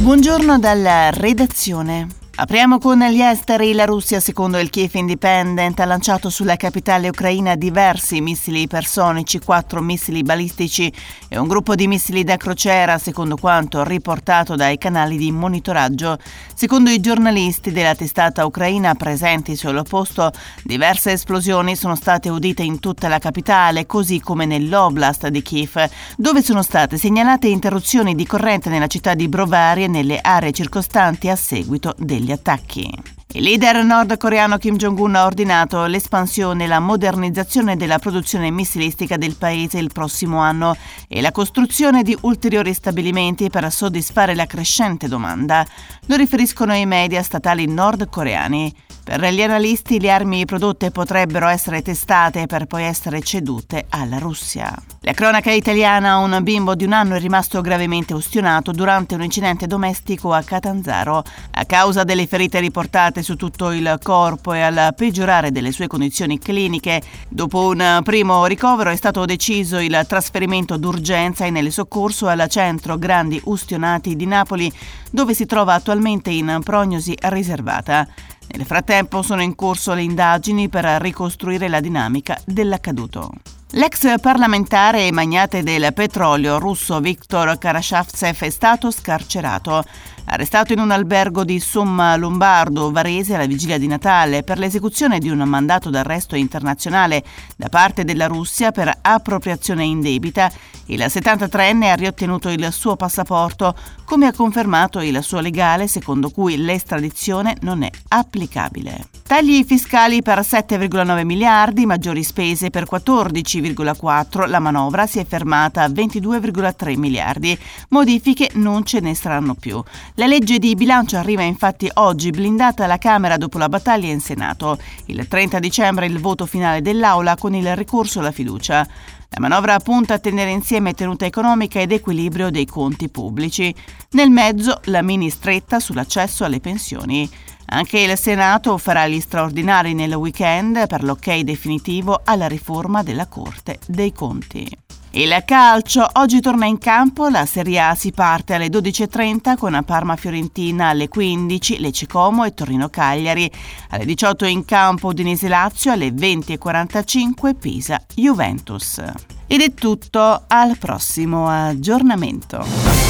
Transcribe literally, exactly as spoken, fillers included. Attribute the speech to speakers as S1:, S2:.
S1: Buongiorno dalla redazione. Apriamo con gli esteri. La Russia, secondo il Kiev Independent, ha lanciato sulla capitale ucraina diversi missili ipersonici, quattro missili balistici e un gruppo di missili da crociera, secondo quanto riportato dai canali di monitoraggio. Secondo i giornalisti della testata ucraina presenti sul posto, diverse esplosioni sono state udite in tutta la capitale, così come nell'oblast di Kiev, dove sono state segnalate interruzioni di corrente nella città di Brovary e nelle aree circostanti a seguito degli attacchi. Il leader nordcoreano Kim Jong-un ha ordinato l'espansione e la modernizzazione della produzione missilistica del paese il prossimo anno e la costruzione di ulteriori stabilimenti per soddisfare la crescente domanda. Lo riferiscono i media statali nordcoreani. Per gli analisti, le armi prodotte potrebbero essere testate per poi essere cedute alla Russia. La cronaca italiana: un bimbo di un anno è rimasto gravemente ustionato durante un incidente domestico a Catanzaro. A causa delle ferite riportate su tutto il corpo e al peggiorare delle sue condizioni cliniche, dopo un primo ricovero è stato deciso il trasferimento d'urgenza e nel soccorso al centro Grandi Ustionati di Napoli, dove si trova attualmente in prognosi riservata. Nel frattempo sono in corso le indagini per ricostruire la dinamica dell'accaduto. L'ex parlamentare e magnate del petrolio russo Viktor Karashavtsev è stato scarcerato. Arrestato in un albergo di Somma Lombardo, Varese, alla vigilia di Natale per l'esecuzione di un mandato d'arresto internazionale da parte della Russia per appropriazione indebita, il settantatreenne ha riottenuto il suo passaporto, come ha confermato il suo legale, secondo cui l'estradizione non è applicabile. Tagli fiscali per sette virgola nove miliardi, maggiori spese per quattordici virgola quattro, la manovra si è fermata a ventidue virgola tre miliardi. Modifiche non ce ne saranno più. La legge di bilancio arriva infatti oggi, blindata alla Camera dopo la battaglia in Senato. Il trenta dicembre il voto finale dell'Aula con il ricorso alla fiducia. La manovra punta a tenere insieme tenuta economica ed equilibrio dei conti pubblici. Nel mezzo la mini stretta sull'accesso alle pensioni. Anche il Senato farà gli straordinari nel weekend per l'ok definitivo alla riforma della Corte dei Conti. Il calcio: oggi torna in campo la Serie A, si parte alle dodici e trenta con Parma-Fiorentina, alle quindici Lecce Como e Torino-Cagliari, alle diciotto in campo Udinese-Lazio, alle venti e quarantacinque Pisa-Juventus. Ed è tutto, al prossimo aggiornamento.